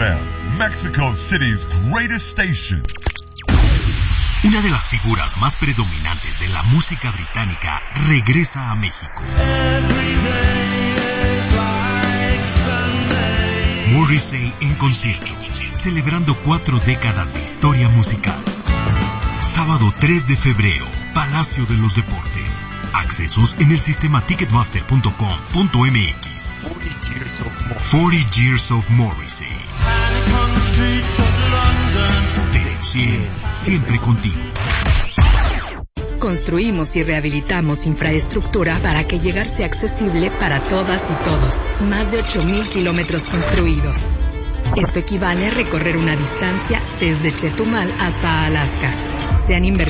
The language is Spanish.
FM, Mexico City's greatest station. Una de las figuras más predominantes de la música británica regresa a México. Morrissey en concierto, celebrando 4 décadas de historia musical. Sábado 3 de febrero, Palacio de los Deportes. Accesos en el sistema ticketmaster.com.mx. 40 Years of Morrissey. Stereo 100, siempre contigo. Construimos y rehabilitamos infraestructura para que llegar sea accesible para todas y todos. Más de 8,000 kilómetros construidos. Esto equivale a recorrer una distancia desde Chetumal hasta Alaska. Se han invertido